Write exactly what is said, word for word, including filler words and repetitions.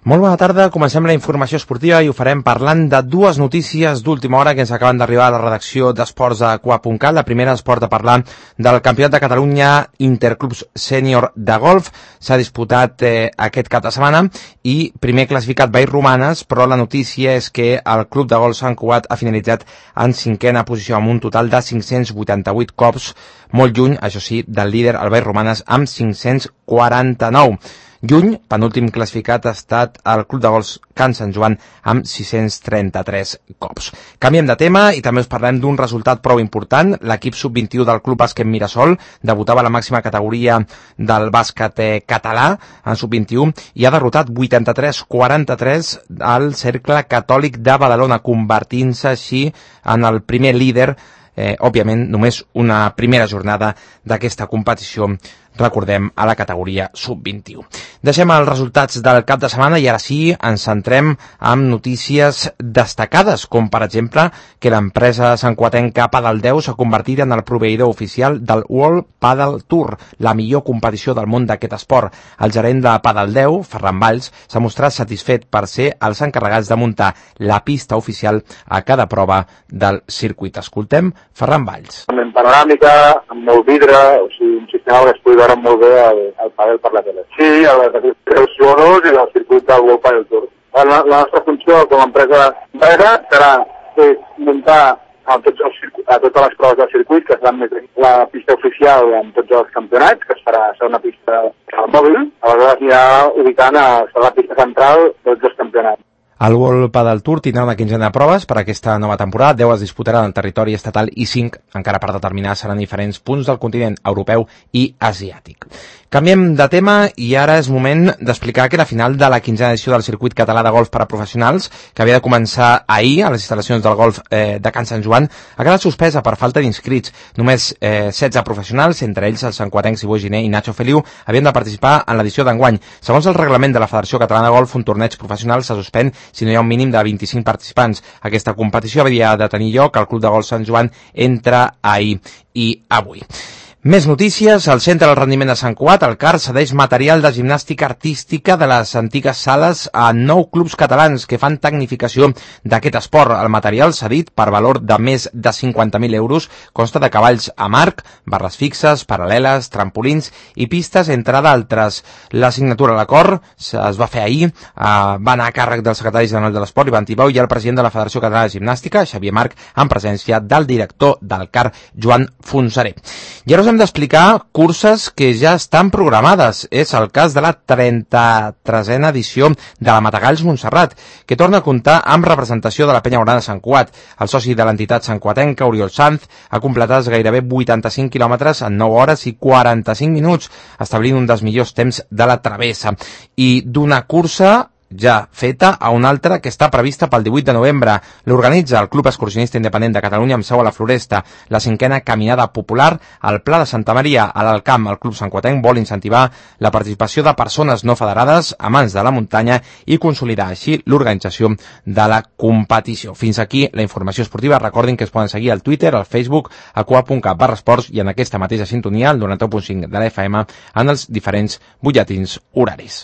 Molt bona tarda, comencem la informació esportiva i ho farem parlant de dues notícies d'última hora que ens acaben d'arribar a la redacció d'Esports de Q A punt cat. La primera es porta a parlar del Campionat de Catalunya Interclubs Sènior de Golf. S'ha disputat eh, aquest cap de setmana i primer classificat Vallromanes, però la notícia és que el Club de Golf Sant Cugat ha finalitzat en cinquena posició amb un total de cinc-cents vuitanta-vuit cops, molt lluny, això sí, del líder, el Vallromanes, amb cinc-cents quaranta-nou. Lluny, penúltim classificat, ha estat el Club de Golf Can Sant Joan amb sis-cents trenta-tres cops. Canviem de tema i també us parlem d'un resultat prou important. L'equip sub vint-i-u del Club Bàsquet Mirasol debutava a la màxima categoria del bàsquet eh, català en sub vint-i-u i ha derrotat vuitanta-tres quaranta-tres al Cercle Catòlic de Badalona, convertint-se així en el primer líder, eh, òbviament només una primera jornada d'aquesta competició, recordem, a la categoria sub vint-i-u. Deixem els resultats del cap de setmana i ara sí ens centrem en notícies destacades, com per exemple que l'empresa santcuatenca Padaldeu s'ha convertit en el proveïdor oficial del World Padel Tour, la millor competició del món d'aquest esport. El gerent de Padaldeu, Ferran Valls, s'ha mostrat satisfet per ser els encarregats de muntar la pista oficial a cada prova del circuit. Escoltem Ferran Valls. En panoràmica, amb molt vidre, o sigui, un sistema que es pugui veure molt bé el, el padel per la tele. Sí, els jugadors i el circuit del World Padel Tour. La, la nostra funció com a empresa empresa serà és muntar a, tots els circuit, a totes les proves del circuit, que seran la pista oficial en tots els campionats, que es farà ser una pista al mòbil, aleshores anirà ubicant a la pista central de tots els campionats. El World Padel Tour tindrà una quinzena de proves per a aquesta nova temporada. deu es disputaran al territori estatal i cinc, encara per determinar, seran diferents punts del continent europeu i asiàtic. Canviem de tema i ara és moment d'explicar que la final de la quinzena edició del circuit català de golf per a professionals, que havia de començar ahir a les instal·lacions del golf eh, de Can Sant Joan, ha quedat suspesa per falta d'inscrits. Només eh, setze professionals, entre ells el santcuatenc Sibó Giner i Nacho Feliu, havien de participar en l'edició d'enguany. Segons el reglament de la Federació Catalana de Golf, un torneig professional se suspèn si no hi ha un mínim de vint-i-cinc participants. Aquesta competició havia de tenir lloc al Club de Golf Sant Joan entre ahir i avui. Més notícies. El Centre del Rendiment de Sant Cugat, el C A R, cedeix material de gimnàstica artística de les antigues sales a nou clubs catalans que fan tecnificació d'aquest esport. El material cedit, per valor de més de cinquanta mil euros, consta de cavalls a marc, barres fixes, paral·leles, trampolins i pistes, entre d'altres. La signatura a l'acord es va fer ahir, eh, va anar a càrrec del secretari general de l'Esport, Ivan Tibau, i el president de la Federació Catalana de Gimnàstica, Xavier Marc, en presència del director del C A R, Joan Fonseré. I ara us hem d'explicar curses que ja estan programades. És el cas de la trenta-tresena edició de la Matagalls Montserrat, que torna a comptar amb representació de la Penya Urana de Sant Cugat. El soci de l'entitat santcuatenca, Oriol Sanz, ha completat gairebé vuitanta-cinc quilòmetres en nou hores i quaranta-cinc minuts, establint un dels millors temps de la travessa. I d'una cursa ja feta a una altra que està prevista pel divuit de novembre. L'organitza el Club Excursionista Independent de Catalunya amb seu a la Floresta. La cinquena caminada popular al Pla de Santa Maria, a l'Alcamp. El Club santcuatenc vol incentivar la participació de persones no federades, amants de la muntanya, i consolidar així l'organització de la competició. Fins aquí la informació esportiva. Recordin que es poden seguir al Twitter, al Facebook, a q a punt cat barra esports i en aquesta mateixa sintonia, el noranta u punt cinc de la F M, en els diferents butlletins horaris.